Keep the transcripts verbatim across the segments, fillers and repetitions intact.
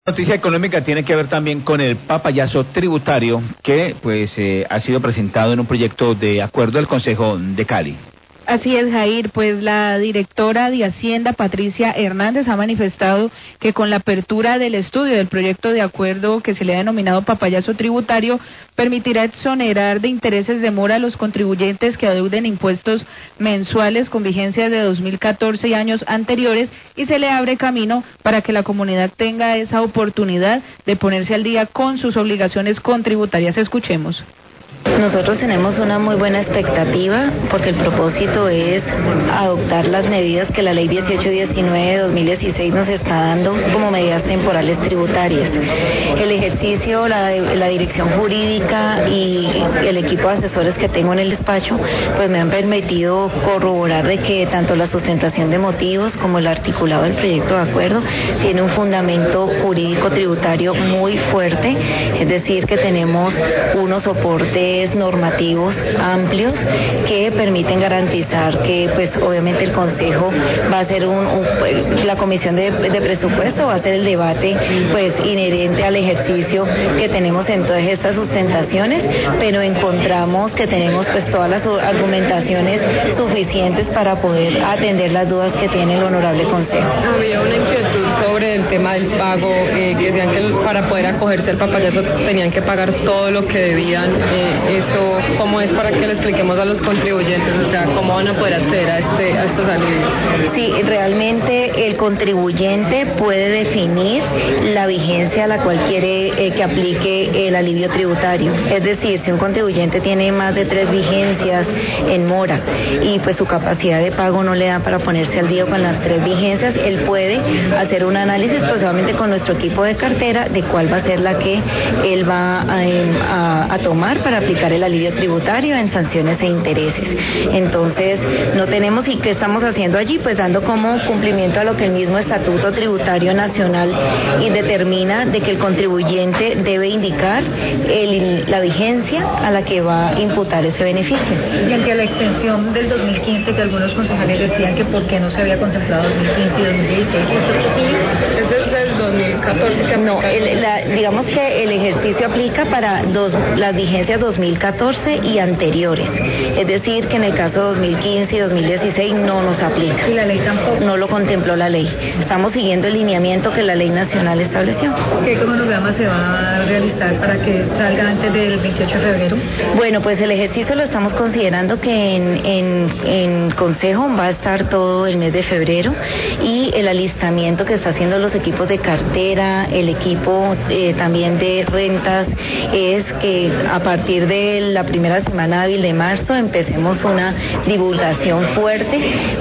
Noticia económica tiene que ver también con el papayazo tributario que pues eh, ha sido presentado en un proyecto de acuerdo del Consejo de Cali. Así es, Jair, pues la directora de Hacienda, Patricia Hernández, ha manifestado que con la apertura del estudio del proyecto de acuerdo que se le ha denominado papayazo tributario, permitirá exonerar de intereses de mora a los contribuyentes que adeuden impuestos mensuales con vigencia de dos mil catorce y años anteriores, y se le abre camino para que la comunidad tenga esa oportunidad de ponerse al día con sus obligaciones contributarias. Escuchemos. Nosotros tenemos una muy buena expectativa porque el propósito es adoptar las medidas que la ley dieciocho diecinueve de dos mil dieciséis nos está dando como medidas temporales tributarias. El ejercicio, la, la dirección jurídica y el equipo de asesores que tengo en el despacho pues me han permitido corroborar de que tanto la sustentación de motivos como el articulado del proyecto de acuerdo tiene un fundamento jurídico tributario muy fuerte, es decir que tenemos unos soportes normativos amplios que permiten garantizar que pues obviamente el Consejo va a ser un, un la comisión de, de presupuesto va a ser el debate pues inherente al ejercicio que tenemos en todas estas sustentaciones, pero encontramos que tenemos pues todas las argumentaciones suficientes para poder atender las dudas que tiene el honorable Consejo. Había una inquietud sobre el tema del pago, eh, que decían que para poder acogerse al papayazo tenían que pagar todo lo que debían. Eh, Eso, ¿cómo es para que le expliquemos a los contribuyentes? O sea, ¿cómo van a poder acceder a, este, a estos alivios? Sí, realmente el contribuyente puede definir la vigencia a la cual quiere eh, que aplique el alivio tributario. Es decir, si un contribuyente tiene más de tres vigencias en mora y pues su capacidad de pago no le da para ponerse al día con las tres vigencias, él puede hacer un análisis posiblemente con nuestro equipo de cartera de cuál va a ser la que él va a, a, a tomar para aplicar el alivio tributario en sanciones e intereses. Entonces, no tenemos, ¿y qué estamos haciendo allí? Pues dando como cumplimiento a lo que el mismo Estatuto Tributario Nacional y determina de que el contribuyente debe indicar el, la vigencia a la que va a imputar ese beneficio. Y ante la extensión del dos mil quince, que algunos concejales decían que por qué no se había contemplado dos mil quince y dos mil dieciséis, ¿esto es posible? Ese es del dos mil catorce. Que no, el, la, digamos que el ejercicio aplica para dos, las vigencias dos mil catorce y anteriores, es decir que en el caso de dos mil quince y dos mil dieciséis no nos aplica. ¿Y la ley tampoco? No lo contempló la ley. Estamos siguiendo el lineamiento que la ley nacional estableció. ¿Qué cronograma se va a realizar para que salga antes del veintiocho de febrero? Bueno, pues el ejercicio lo estamos considerando que en, en, en Consejo va a estar todo el mes de febrero, y el alistamiento que está haciendo los equipos de cartera, el equipo eh, también de rentas, es que a partir de la primera semana hábil de marzo empecemos una divulgación fuerte,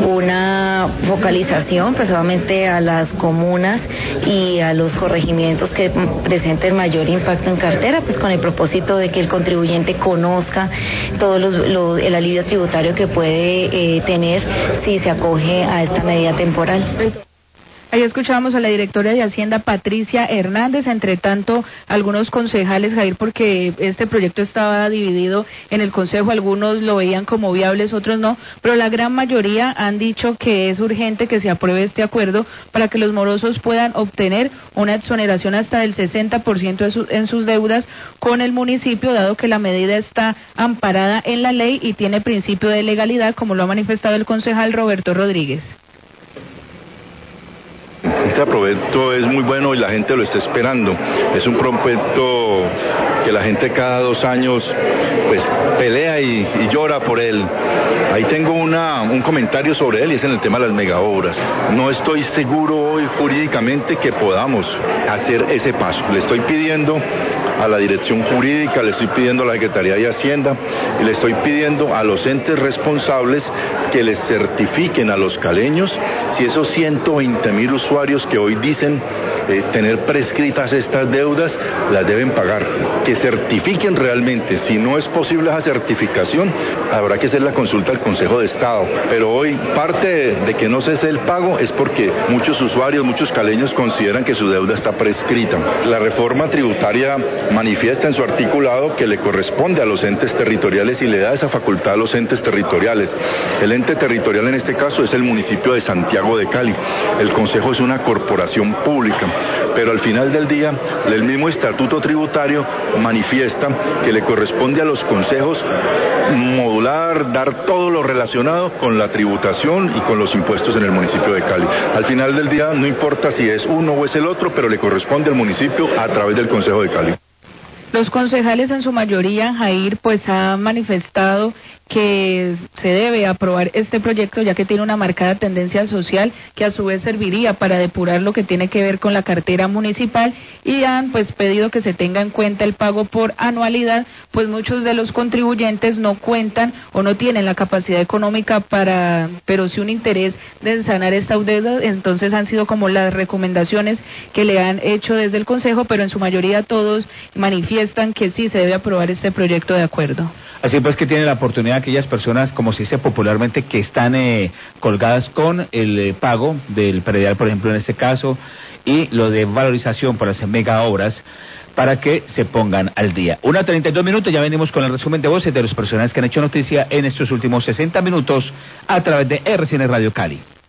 una focalización pues obviamente a las comunas y a los corregimientos que presenten mayor impacto en cartera, pues con el propósito de que el contribuyente conozca todo los, lo, el alivio tributario que puede eh, tener si se acoge a esta medida temporal. Ahí escuchábamos a la directora de Hacienda, Patricia Hernández. Entre tanto, algunos concejales, Jair, porque este proyecto estaba dividido en el Consejo, algunos lo veían como viables, otros no, pero la gran mayoría han dicho que es urgente que se apruebe este acuerdo para que los morosos puedan obtener una exoneración hasta del sesenta por ciento de su, en sus deudas con el municipio, dado que la medida está amparada en la ley y tiene principio de legalidad, como lo ha manifestado el concejal Roberto Rodríguez. Este proyecto es muy bueno y la gente lo está esperando. Es un proyecto que la gente cada dos años pues pelea y, y llora por él. Ahí tengo una, un comentario sobre él, y es en el tema de las megaobras. No estoy seguro hoy jurídicamente que podamos hacer ese paso. Le estoy pidiendo a la dirección jurídica, le estoy pidiendo a la Secretaría de Hacienda y le estoy pidiendo a los entes responsables que les certifiquen a los caleños si esos ciento veinte mil usuarios que hoy dicen eh, tener prescritas estas deudas las deben pagar, que certifiquen realmente. Si no es posible esa certificación, habrá que hacer la consulta al Consejo de Estado, pero hoy parte de, de que no cese el pago es porque muchos usuarios, muchos caleños consideran que su deuda está prescrita. La reforma tributaria manifiesta en su articulado que le corresponde a los entes territoriales y le da esa facultad a los entes territoriales. El ente territorial en este caso es el municipio de Santiago de Cali. El Consejo es una corporación corporación pública, pero al final del día el mismo estatuto tributario manifiesta que le corresponde a los consejos modular, dar todo lo relacionado con la tributación y con los impuestos en el municipio de Cali. Al final del día no importa si es uno o es el otro, pero le corresponde al municipio a través del Consejo de Cali. Los concejales en su mayoría, Jair, pues han manifestado que se debe aprobar este proyecto ya que tiene una marcada tendencia social que a su vez serviría para depurar lo que tiene que ver con la cartera municipal y han pues pedido que se tenga en cuenta el pago por anualidad, pues muchos de los contribuyentes no cuentan o no tienen la capacidad económica para, pero sí un interés de sanar estas deudas, entonces han sido como las recomendaciones que le han hecho desde el Consejo, pero en su mayoría todos manifiestan que sí se debe aprobar este proyecto de acuerdo. Así pues que tiene la oportunidad aquellas personas, como se dice popularmente, que están eh, colgadas con el eh, pago del predial, por ejemplo, en este caso, y lo de valorización por las mega obras, para que se pongan al día. Una treinta y dos minutos, ya venimos con el resumen de voces de los personajes que han hecho noticia en estos últimos sesenta minutos a través de R C N Radio Cali.